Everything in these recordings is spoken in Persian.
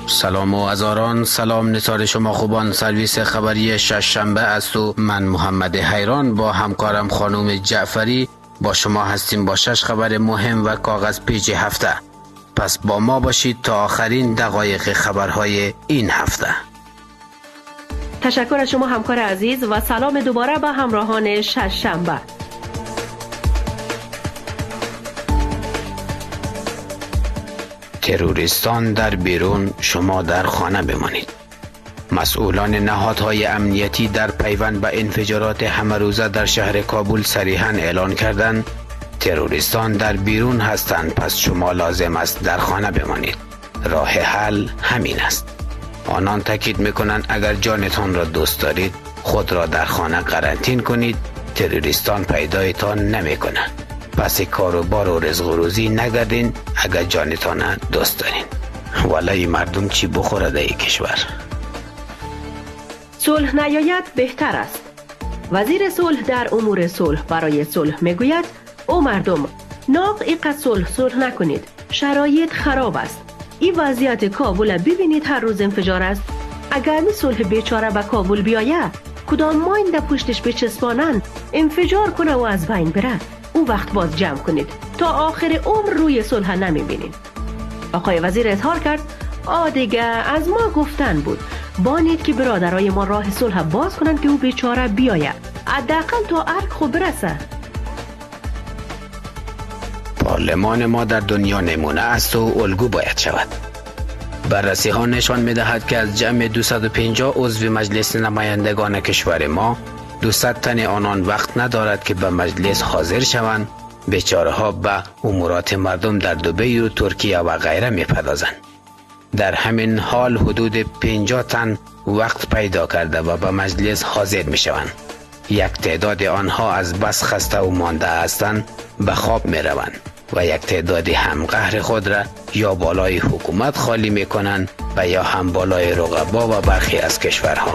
سلام و هزاران سلام. نثار شما خوبان. سرویس خبری ششنبه است و من محمد حیران با همکارم خانم جعفری با شما هستیم با 6 خبر مهم و کاغذ پیچ هفته. پس با ما باشید تا آخرین دقایق خبرهای این هفته. تشکر از شما همکار عزیز و سلام دوباره به همراهان ششنبه. تروریستان در بیرون، شما در خانه بمانید. مسئولان نهادهای امنیتی در پیوند به انفجارات همه روزه در شهر کابل صریحاً اعلان کردند تروریستان در بیرون هستند، پس شما لازم است در خانه بمانید. راه حل همین است. آنان تاکید میکنند اگر جانتان را دوست دارید خود را در خانه قرنطین کنید، تروریستان پیدایتان نمیکنند. پس کار و بار و رزق و روزی نگردین اگر جانتان دوست دارین. والله مردم چی بخوره در این کشور. صلح نیاید بهتر است. وزیر صلح در امور صلح برای صلح میگوید او مردم ناق اینقدر صلح نکنید، شرایط خراب است. این وضعیت کابل ببینید، هر روز انفجار است. اگر می صلح بیچاره به کابل بیاید کدام ماین در پشتش بچسبانند انفجار کنه و از بین بره، او وقت باز جمع کنید تا آخر عمر روی صلح نمی بینید. آقای وزیر اظهار کرد دیگه از ما گفتن بود بانید که برادرای ما راه صلح باز کنند که او بیچاره بیاید، حداقل تا ارگ خوب برسه. پارلمان ما در دنیا نمونه است و الگو باید شود. بررسی ها نشان می دهد که از جمع 250 عضو مجلس نمایندگان کشور ما 200 تن آنان وقت ندارد که به مجلس حاضر شوند. بیچاره ها به امورات مردم در دبی و ترکیه و غیره می پردازند. در همین حال حدود 50 تن وقت پیدا کرده و به مجلس حاضر می شوند. یک تعداد آنها از بس خسته و مانده هستند به خواب می روند و یک تعدادی هم قهر خود را یا بالای حکومت خالی می کنند و یا هم بالای رقبا و برخی از کشورها.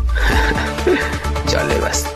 جالب است.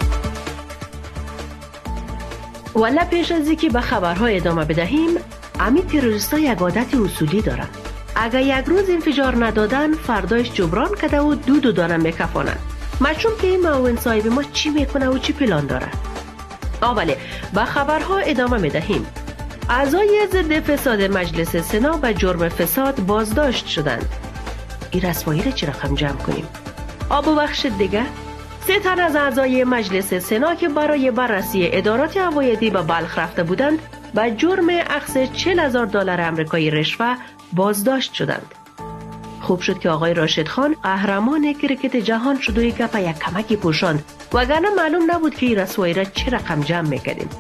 ولی پیش از اینکه به خبرها ادامه بدهیم، امی تروریستا یک عادت اصولی دارند. اگر یک روز انفجار ندادن فردایش جبران کرده و دو دانه میکفانند. معلوم که این معاون صاحب ما چی میکنه و چی پلان داره. بله، به خبرها ادامه میدهیم. اعضای ضد فساد مجلس سنا به جرم فساد بازداشت شدند. این رسوایی را چی رقم جمع کنیم؟ بخش دیگه 3 تن از اعضای مجلس سنا که برای بررسی ادارات عوایدی به بلخ رفته بودند به جرم اخذ $40,000 آمریکایی رشوه بازداشت شدند. خوب شد که آقای راشد خان قهرمان کرکت جهان شد و یک کمکی پوشاند، وگرنه معلوم نبود که این رسوایی را چه رقم جمع میکردیم.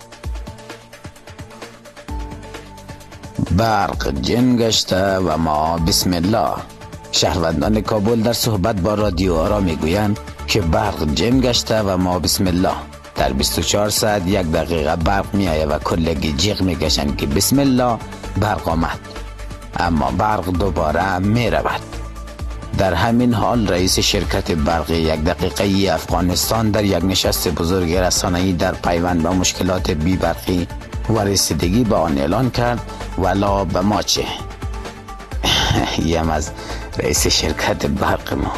برق جن گشته و ما بسم الله. شهروندان کابل در صحبت با رادیو آرا میگویند که برق جن گشته و ما بسم الله. در 24 ساعت 1 دقیقه برق میآید و کلگی جیغ میکشند که بسم الله برق آمد، اما برق دوباره می رود. در همین حال رئیس شرکت برقی 1 دقیقه افغانستان در یک نشست بزرگ رسانه‌ای در پیوند به مشکلات بی برقی و رسیدگی به آن اعلان کرد ولا به ما چه. یم از رئیس شرکت برق ما.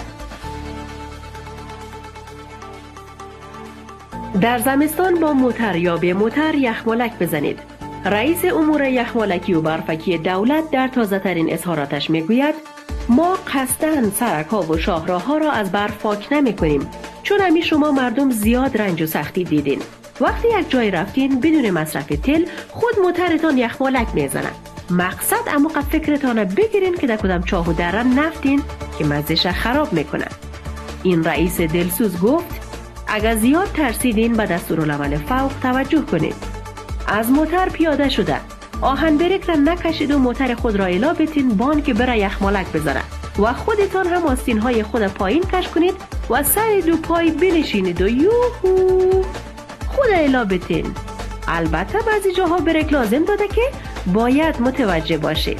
در زمستان با موتر یا به موتر یخمالک بزنید. رئیس امور یخمالکی و برفکی دولت در تازه ترین اظهاراتش میگوید ما قصداً سرک ها و شاهراه ها را از برف پاک نمی کنیم، چون همی شما مردم زیاد رنج و سختی دیدین. وقتی یک جای رفتین بدون مصرف تل خود موترتان یخمالک میزنن. مقصد اما فکرتان بگیرین که در کدام چاه و دره نفتین که مزهش خراب میکنن. این رئیس دلسوز گفت اگر زیاد ترسیدین به دستورالعمل فوق توجه کنید. از موتر پیاده شده، آهن بریک را نکشید و موتر خود را الا بتین بان که بره یخمالک بذاره و خودتان هم آستین های خود پایین کش کنید و سر 2 پای بنشینید و یوهو خود الا بتین. البته بعضی جاها بریک لازم داده که باید متوجه باشید.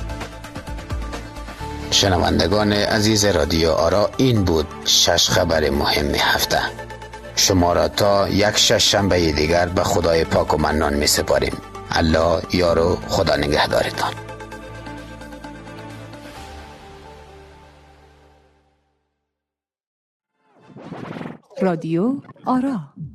شنوندگان عزیز رادیو آرا، این بود 6 خبر مهم هفته. شما را تا یک شنبه دیگر به خدای پاک و منان می سپاریم. الله یار و خدا نگهدارتان. رادیو آرا.